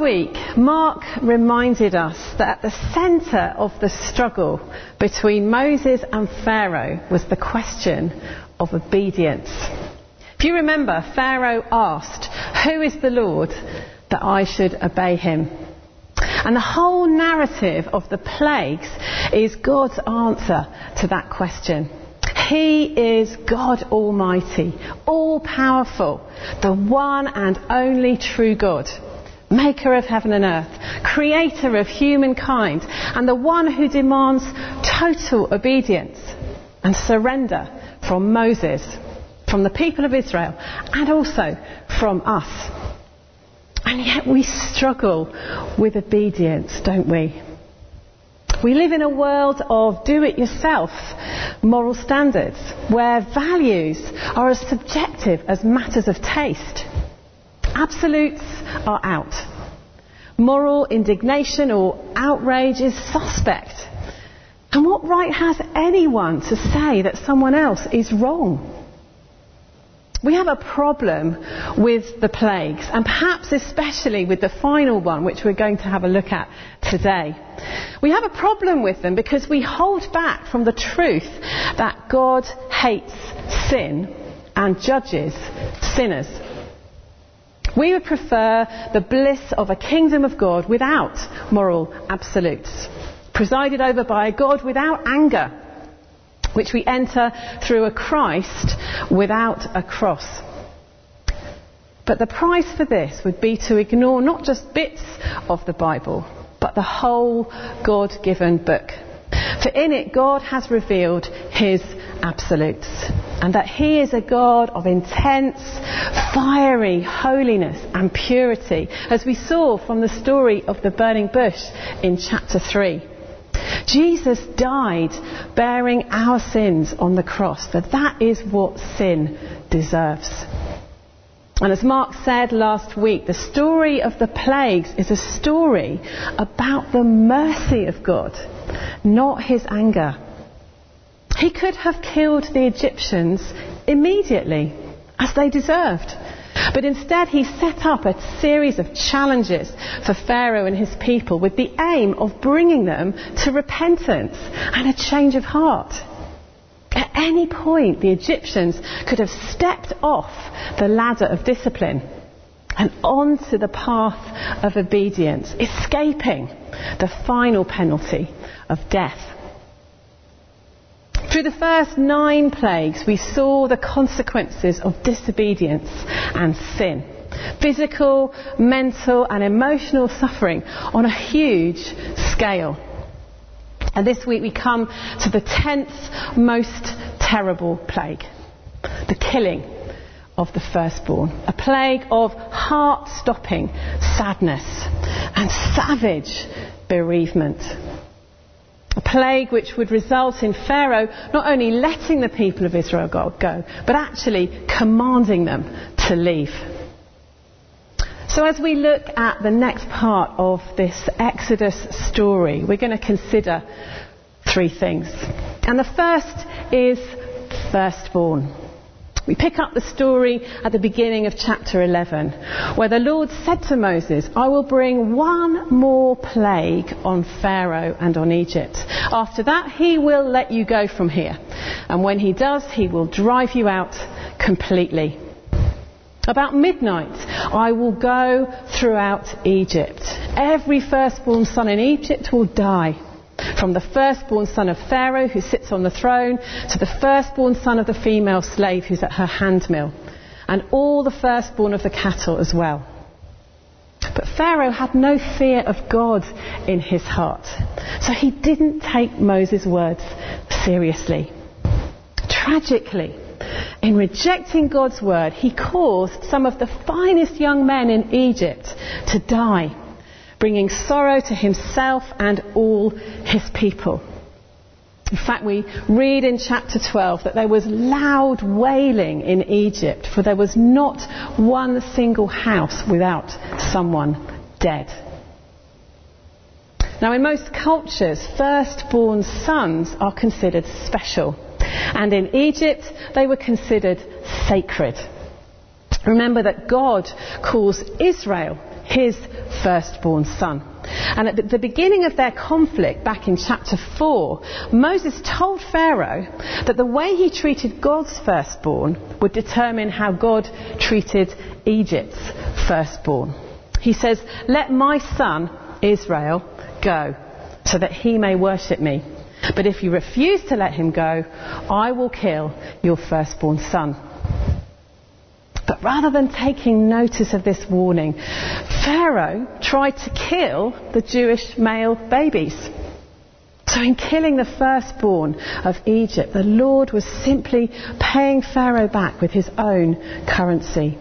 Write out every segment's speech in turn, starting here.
week, Mark reminded us that at the centre of the struggle between Moses and Pharaoh was the question of obedience. If you remember, Pharaoh asked, "Who is the Lord that I should obey him?" And the whole narrative of the plagues is God's answer to that question. He is God Almighty, all-powerful, the one and only true God, maker of heaven and earth, creator of humankind, and the one who demands total obedience and surrender from Moses, from the people of Israel, and also from us. And yet we struggle with obedience, don't we? We live in a world of do-it-yourself moral standards, where values are as subjective as matters of taste. Absolutes are out. Moral indignation or outrage is suspect. And what right has anyone to say that someone else is wrong? We have a problem with the plagues, and perhaps especially with the final one, which we're going to have a look at today. We have a problem with them because we hold back from the truth that God hates sin and judges sinners. We would prefer the bliss of a kingdom of God without moral absolutes, presided over by a God without anger, which we enter through a Christ without a cross. But the price for this would be to ignore not just bits of the Bible, but the whole God-given book. For in it, God has revealed his absolutes, and that he is a God of intense, fiery holiness and purity, as we saw from the story of the burning bush in chapter 3. Jesus died bearing our sins on the cross, for that is what sin deserves. And as Mark said last week, the story of the plagues is a story about the mercy of God, not his anger. He could have killed the Egyptians immediately, as they deserved. But instead he set up a series of challenges for Pharaoh and his people with the aim of bringing them to repentance and a change of heart. At any point, the Egyptians could have stepped off the ladder of discipline and onto the path of obedience, escaping the final penalty of death. Through the first 9 plagues, we saw the consequences of disobedience and sin. Physical, mental and emotional suffering on a huge scale. And this week we come to the 10th most terrible plague. The killing of the firstborn. A plague of heart-stopping sadness and savage bereavement. A plague which would result in Pharaoh not only letting the people of Israel go, but actually commanding them to leave. So as we look at the next part of this Exodus story, we're going to consider 3 things. And the first is firstborn. We pick up the story at the beginning of chapter 11, where the Lord said to Moses, "I will bring one more plague on Pharaoh and on Egypt. After that, he will let you go from here. And when he does, he will drive you out completely. About midnight, I will go throughout Egypt. Every firstborn son in Egypt will die. From the firstborn son of Pharaoh who sits on the throne to the firstborn son of the female slave who's at her handmill, and all the firstborn of the cattle as well." But Pharaoh had no fear of God in his heart, so he didn't take Moses' words seriously. Tragically, in rejecting God's word, he caused some of the finest young men in Egypt to die, bringing sorrow to himself and all his people. In fact, we read in chapter 12 that there was loud wailing in Egypt, for there was not one single house without someone dead. Now, in most cultures, firstborn sons are considered special, and in Egypt they were considered sacred. Remember that God calls Israel his firstborn son. And at the beginning of their conflict, back in chapter 4, Moses told Pharaoh that the way he treated God's firstborn would determine how God treated Egypt's firstborn. He says, "Let my son Israel go, so that he may worship me. But if you refuse to let him go, I will kill your firstborn son." But rather than taking notice of this warning, Pharaoh tried to kill the Jewish male babies. So in killing the firstborn of Egypt, the Lord was simply paying Pharaoh back with his own currency.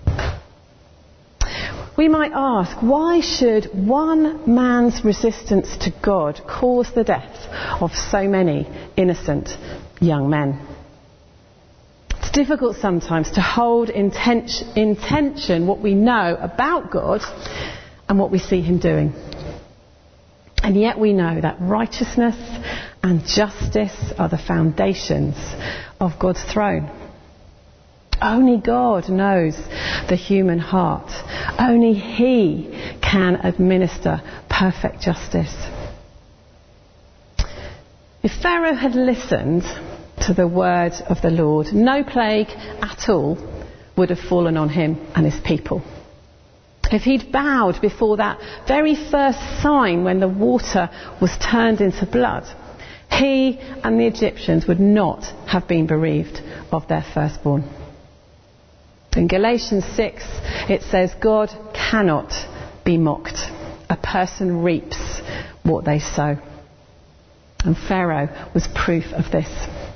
We might ask, why should one man's resistance to God cause the death of so many innocent young men? It's difficult sometimes to hold in tension what we know about God and what we see him doing. And yet we know that righteousness and justice are the foundations of God's throne. Only God knows the human heart. Only he can administer perfect justice. If Pharaoh had listened to the word of the Lord, no plague at all would have fallen on him and his people. If he'd bowed before that very first sign when the water was turned into blood, he and the Egyptians would not have been bereaved of their firstborn. In Galatians 6, it says, God cannot be mocked. A person reaps what they sow. And Pharaoh was proof of this.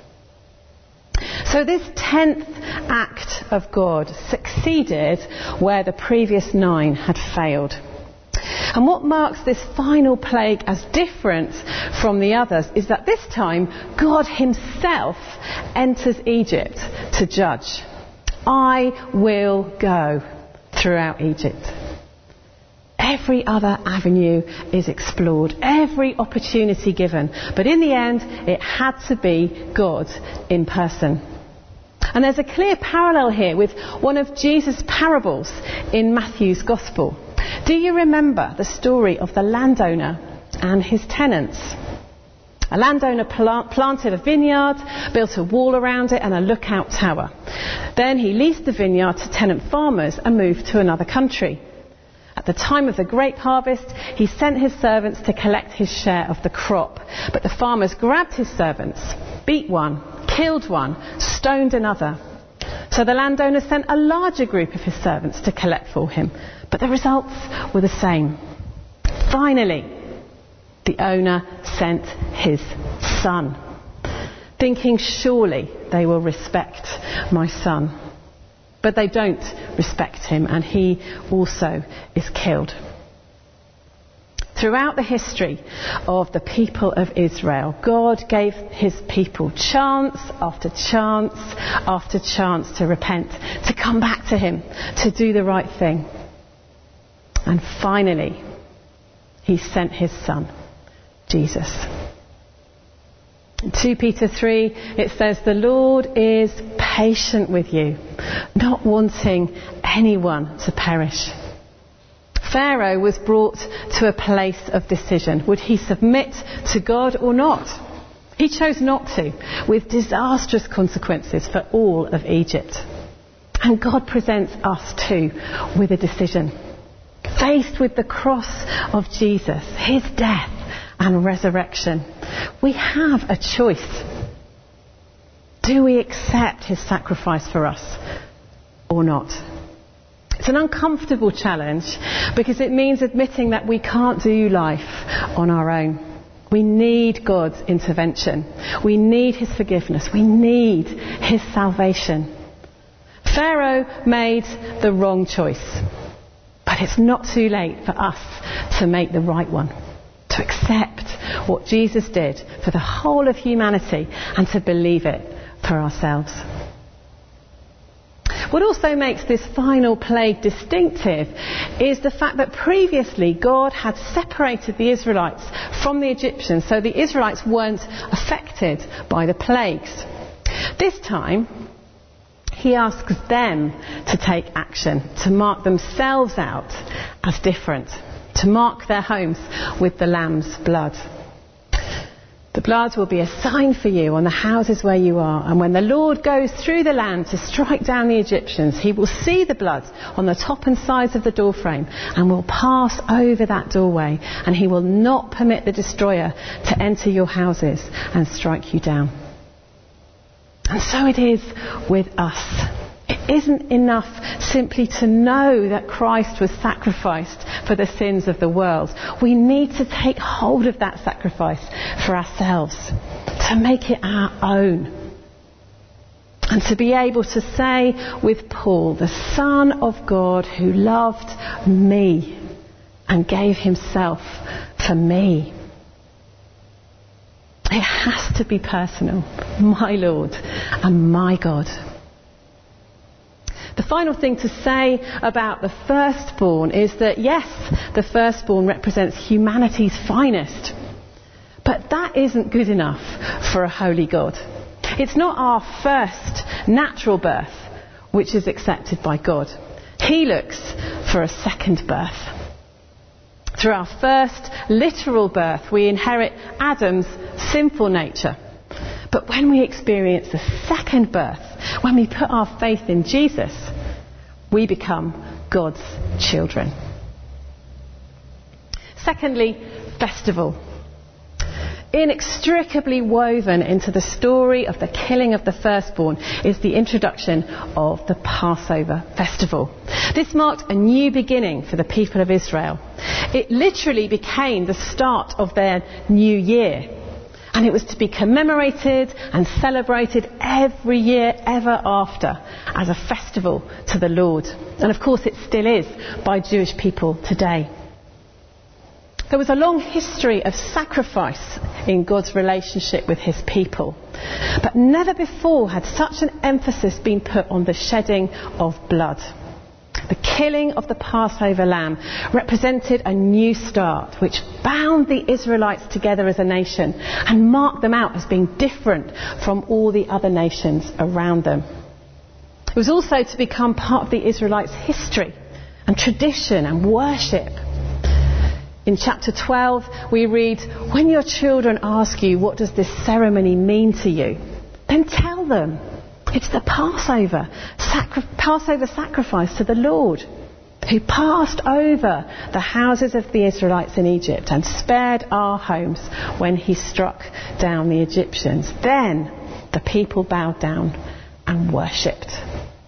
So this 10th act of God succeeded where the previous 9 had failed. And what marks this final plague as different from the others is that this time God himself enters Egypt to judge. I will go throughout Egypt. Every other avenue is explored, every opportunity given. But in the end, it had to be God in person. And there's a clear parallel here with one of Jesus' parables in Matthew's Gospel. Do you remember the story of the landowner and his tenants? A landowner planted a vineyard, built a wall around it and a lookout tower. Then he leased the vineyard to tenant farmers and moved to another country. At the time of the grape harvest, he sent his servants to collect his share of the crop. But the farmers grabbed his servants, beat one, killed one, stoned another. So the landowner sent a larger group of his servants to collect for him. But the results were the same. Finally, the owner sent his son, thinking surely they will respect my son. But they don't respect him, and he also is killed. Throughout the history of the people of Israel, God gave his people chance after chance after chance to repent, to come back to him, to do the right thing. And finally, he sent his son, Jesus. In 2 Peter 3, it says, the Lord is patient with you, not wanting anyone to perish. Pharaoh was brought to a place of decision. Would he submit to God or not? He chose not to, with disastrous consequences for all of Egypt. And God presents us too with a decision. Faced with the cross of Jesus, his death and resurrection, we have a choice. Do we accept his sacrifice for us or not? It's an uncomfortable challenge because it means admitting that we can't do life on our own. We need God's intervention. We need his forgiveness. We need his salvation. Pharaoh made the wrong choice. But it's not too late for us to make the right one. To accept what Jesus did for the whole of humanity and to believe it for ourselves. What also makes this final plague distinctive is the fact that previously God had separated the Israelites from the Egyptians, so the Israelites weren't affected by the plagues. This time, he asks them to take action, to mark themselves out as different, to mark their homes with the Lamb's blood. The blood will be a sign for you on the houses where you are, and when the Lord goes through the land to strike down the Egyptians, he will see the blood on the top and sides of the doorframe and will pass over that doorway, and he will not permit the destroyer to enter your houses and strike you down. And so it is with us. It isn't enough simply to know that Christ was sacrificed for the sins of the world. We need to take hold of that sacrifice for ourselves, to make it our own. And to be able to say with Paul, the Son of God who loved me and gave himself for me. It has to be personal. My Lord and my God. The final thing to say about the firstborn is that, yes, the firstborn represents humanity's finest. But that isn't good enough for a holy God. It's not our first natural birth which is accepted by God. He looks for a second birth. Through our first literal birth, we inherit Adam's sinful nature. But when we experience the second birth, when we put our faith in Jesus, we become God's children. Secondly, festival. Inextricably woven into the story of the killing of the firstborn is the introduction of the Passover festival. This marked a new beginning for the people of Israel. It literally became the start of their new year. And it was to be commemorated and celebrated every year ever after as a festival to the Lord. And of course it still is by Jewish people today. There was a long history of sacrifice in God's relationship with his people. But never before had such an emphasis been put on the shedding of blood. The killing of the Passover lamb represented a new start which bound the Israelites together as a nation and marked them out as being different from all the other nations around them. It was also to become part of the Israelites' history and tradition and worship. In chapter 12 we read, "When your children ask you, what does this ceremony mean to you? Then tell them. It's the Passover sacrifice to the Lord, who passed over the houses of the Israelites in Egypt and spared our homes when he struck down the Egyptians." Then the people bowed down and worshipped.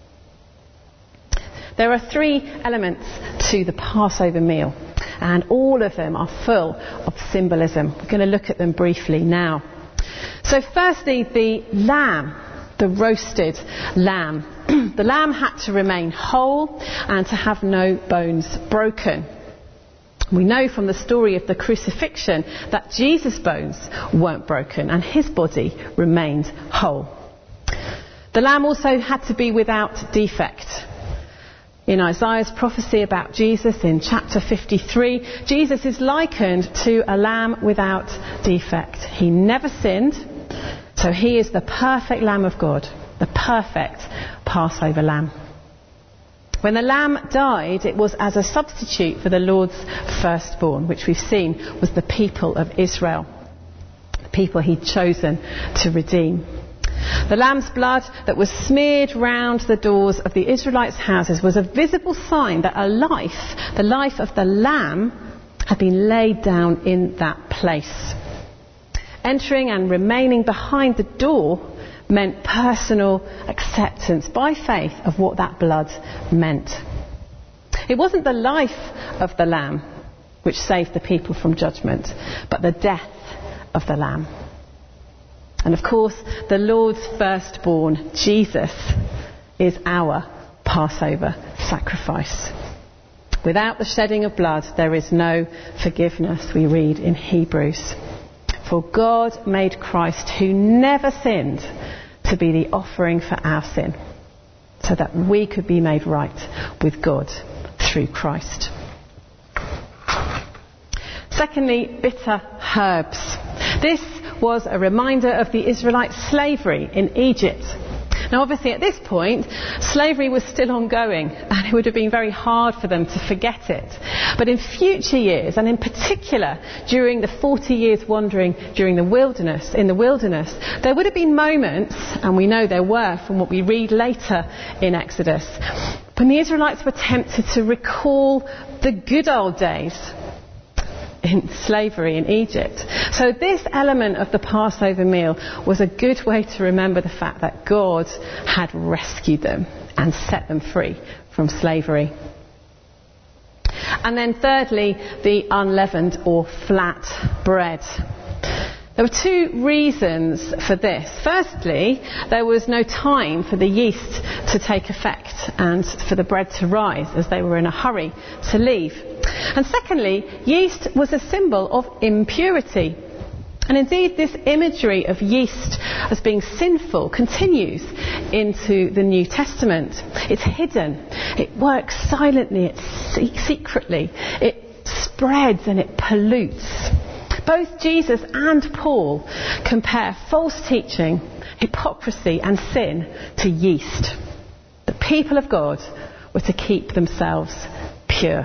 There are 3 elements to the Passover meal, and all of them are full of symbolism. We're going to look at them briefly now. So firstly, the lamb. The roasted lamb. The lamb had to remain whole and to have no bones broken. We know from the story of the crucifixion that Jesus' bones weren't broken and his body remained whole. The lamb also had to be without defect. In Isaiah's prophecy about Jesus in chapter 53, Jesus is likened to a lamb without defect. He never sinned. So he is the perfect Lamb of God, the perfect Passover lamb. When the lamb died, it was as a substitute for the Lord's firstborn, which we've seen was the people of Israel, the people he'd chosen to redeem. The lamb's blood that was smeared round the doors of the Israelites' houses was a visible sign that the life of the lamb, had been laid down in that place. Entering and remaining behind the door meant personal acceptance by faith of what that blood meant. It wasn't the life of the lamb which saved the people from judgment, but the death of the lamb. And of course, the Lord's firstborn, Jesus, is our Passover sacrifice. Without the shedding of blood, there is no forgiveness, we read in Hebrews. For God made Christ, who never sinned, to be the offering for our sin, so that we could be made right with God through Christ. Secondly, bitter herbs. This was a reminder of the Israelite slavery in Egypt. Now obviously at this point, slavery was still ongoing and it would have been very hard for them to forget it. But in future years, and in particular during the 40 years wandering in the wilderness, there would have been moments, and we know there were from what we read later in Exodus, when the Israelites were tempted to recall the good old days in slavery in Egypt. So this element of the Passover meal was a good way to remember the fact that God had rescued them and set them free from slavery. And then thirdly, the unleavened or flat bread. There were two reasons for this. Firstly, there was no time for the yeast to take effect and for the bread to rise, as they were in a hurry to leave. And secondly, yeast was a symbol of impurity. And indeed, this imagery of yeast as being sinful continues into the New Testament. It's hidden. It works silently. It's secretly. It spreads and it pollutes. Both Jesus and Paul compare false teaching, hypocrisy and sin to yeast. The people of God were to keep themselves pure.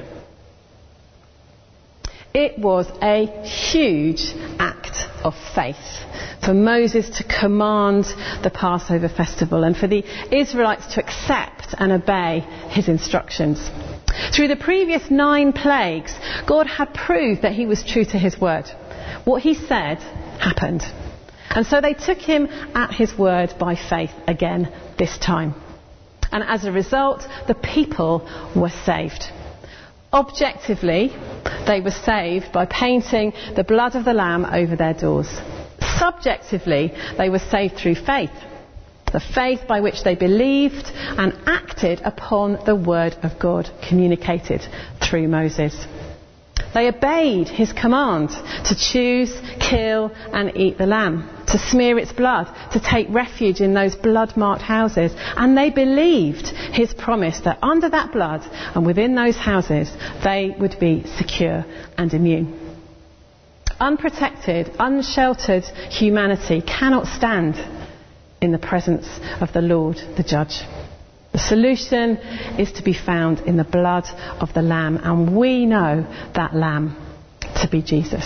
It was a huge act of faith for Moses to command the Passover festival and for the Israelites to accept and obey his instructions. Through the previous 9 plagues, God had proved that he was true to his word. What he said happened. And so they took him at his word by faith again this time. And as a result, the people were saved. Objectively, they were saved by painting the blood of the Lamb over their doors. Subjectively, they were saved through faith. The faith by which they believed and acted upon the word of God communicated through Moses. They obeyed his command to choose, kill and eat the lamb, to smear its blood, to take refuge in those blood-marked houses. And they believed his promise that under that blood and within those houses they would be secure and immune. Unprotected, unsheltered humanity cannot stand in the presence of the Lord, the Judge. The solution is to be found in the blood of the Lamb, and we know that Lamb to be Jesus.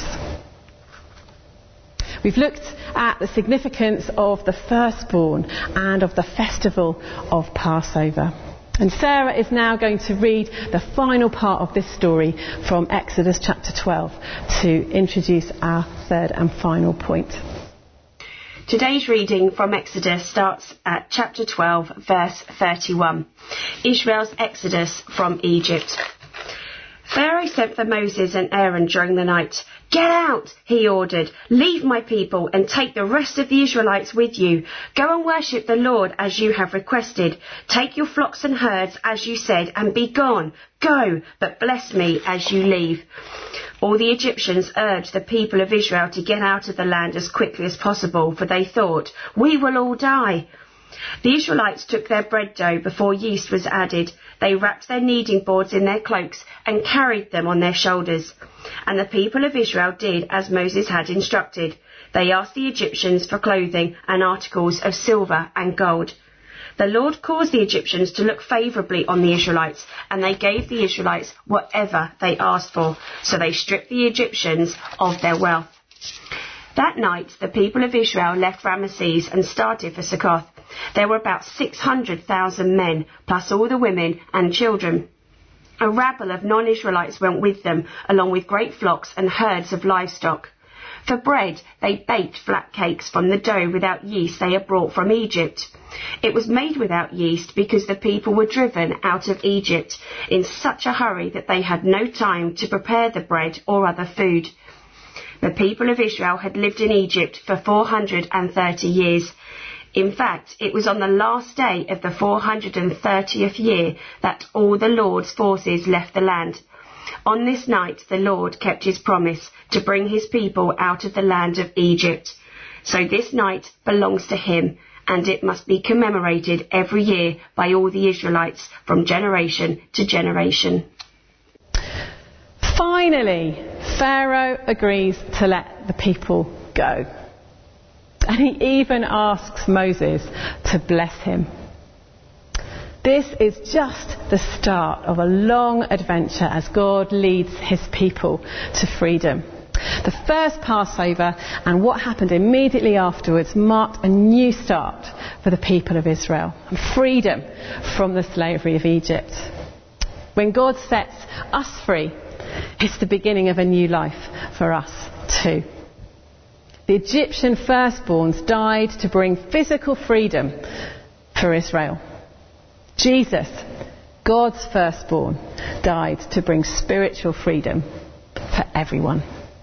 We've looked at the significance of the firstborn and of the festival of Passover. And Sarah is now going to read the final part of this story from Exodus chapter 12 to introduce our third and final point. Today's reading from Exodus starts at chapter 12, verse 31. Israel's exodus from Egypt. Pharaoh sent for Moses and Aaron during the night. "Get out," he ordered. "Leave my people and take the rest of the Israelites with you. Go and worship the Lord as you have requested. Take your flocks and herds as you said and be gone. Go, but bless me as you leave." All the Egyptians urged the people of Israel to get out of the land as quickly as possible, for they thought, "We will all die." The Israelites took their bread dough before yeast was added. They wrapped their kneading boards in their cloaks and carried them on their shoulders. And the people of Israel did as Moses had instructed. They asked the Egyptians for clothing and articles of silver and gold. The Lord caused the Egyptians to look favourably on the Israelites, and they gave the Israelites whatever they asked for. So they stripped the Egyptians of their wealth. That night, the people of Israel left Ramesses and started for Succoth. There were about 600,000 men, plus all the women and children. A rabble of non-Israelites went with them, along with great flocks and herds of livestock. For bread, they baked flat cakes from the dough without yeast they had brought from Egypt. It was made without yeast because the people were driven out of Egypt in such a hurry that they had no time to prepare the bread or other food. The people of Israel had lived in Egypt for 430 years. In fact, it was on the last day of the 430th year that all the Lord's forces left the land. On this night, the Lord kept his promise to bring his people out of the land of Egypt. So this night belongs to him, and it must be commemorated every year by all the Israelites from generation to generation. Finally, Pharaoh agrees to let the people go. And he even asks Moses to bless him. This is just the start of a long adventure as God leads his people to freedom. The first Passover and what happened immediately afterwards marked a new start for the people of Israel and freedom from the slavery of Egypt. When God sets us free, it's the beginning of a new life for us too. The Egyptian firstborns died to bring physical freedom for Israel. Jesus, God's firstborn, died to bring spiritual freedom for everyone.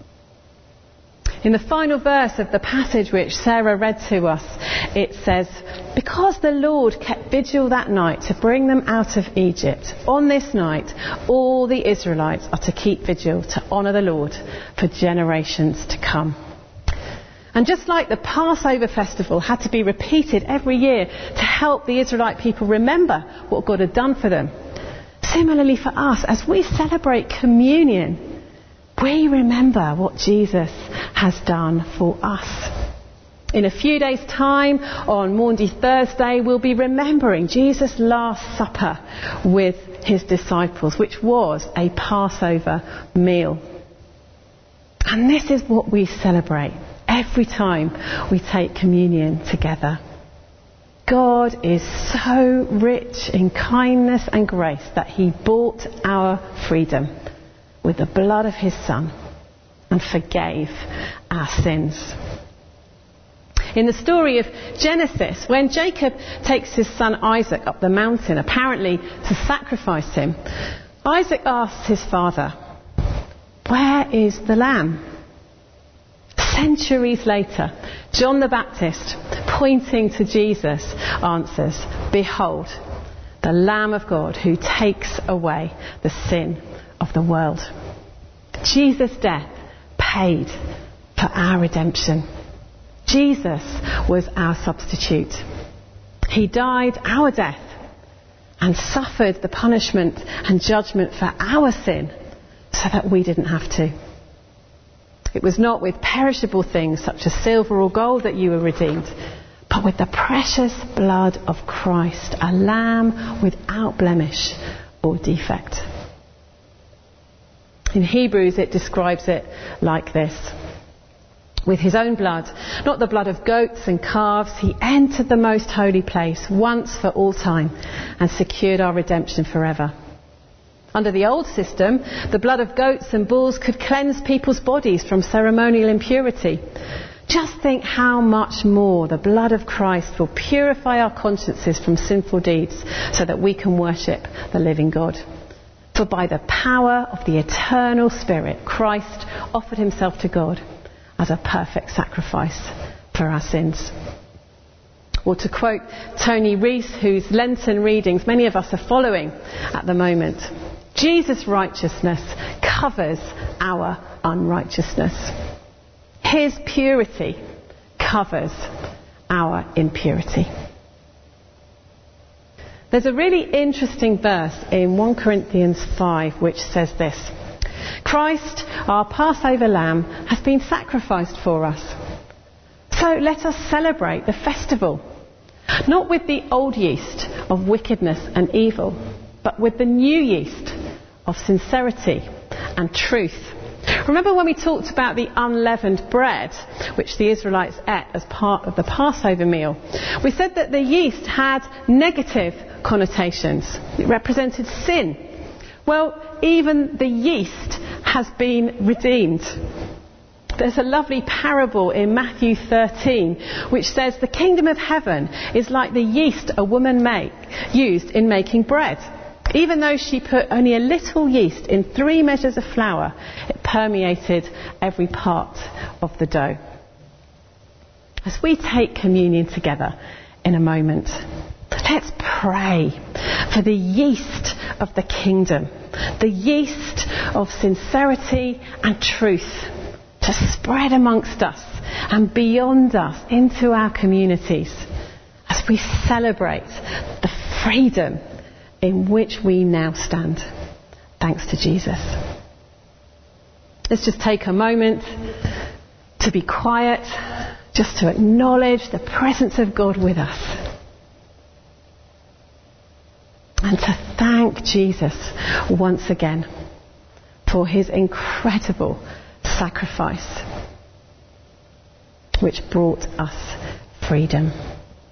In the final verse of the passage which Sarah read to us, it says, "Because the Lord kept vigil that night to bring them out of Egypt, on this night all the Israelites are to keep vigil to honour the Lord for generations to come." And just like the Passover festival had to be repeated every year to help the Israelite people remember what God had done for them, similarly for us, as we celebrate communion, we remember what Jesus has done for us. In a few days' time, on Maundy Thursday, we'll be remembering Jesus' Last Supper with his disciples, which was a Passover meal. And this is what we celebrate every time we take communion together. God is so rich in kindness and grace that he bought our freedom with the blood of his Son and forgave our sins. In the story of Genesis, when Jacob takes his son Isaac up the mountain, apparently to sacrifice him, Isaac asks his father, "Where is the lamb?" Centuries later, John the Baptist, pointing to Jesus, answers, "Behold, the Lamb of God who takes away the sin of the world." Jesus' death paid for our redemption. Jesus was our substitute. He died our death and suffered the punishment and judgment for our sin so that we didn't have to. It was not with perishable things such as silver or gold that you were redeemed, but with the precious blood of Christ, a lamb without blemish or defect. In Hebrews it describes it like this. With his own blood, not the blood of goats and calves, he entered the most holy place once for all time and secured our redemption forever. Under the old system, the blood of goats and bulls could cleanse people's bodies from ceremonial impurity. Just think how much more the blood of Christ will purify our consciences from sinful deeds so that we can worship the living God. For by the power of the eternal Spirit, Christ offered himself to God as a perfect sacrifice for our sins. Or to quote Tony Rees, whose Lenten readings many of us are following at the moment, Jesus' righteousness covers our unrighteousness. His purity covers our impurity. There's a really interesting verse in 1 Corinthians 5 which says this: Christ, our Passover lamb, has been sacrificed for us. So let us celebrate the festival, not with the old yeast of wickedness and evil, but with the new yeast of sincerity and truth. Remember when we talked about the unleavened bread, which the Israelites ate as part of the Passover meal? We said that the yeast had negative connotations. It represented sin. Well, even the yeast has been redeemed. There's a lovely parable in Matthew 13 which says the kingdom of heaven is like the yeast a woman used in making bread. Even though she put only a little yeast in 3 measures of flour, it permeated every part of the dough. As we take communion together in a moment, let's pray for the yeast of the kingdom, the yeast of sincerity and truth, to spread amongst us and beyond us into our communities as we celebrate the freedom in which we now stand, thanks to Jesus. Let's just take a moment to be quiet, just to acknowledge the presence of God with us. And to thank Jesus once again for his incredible sacrifice, which brought us freedom.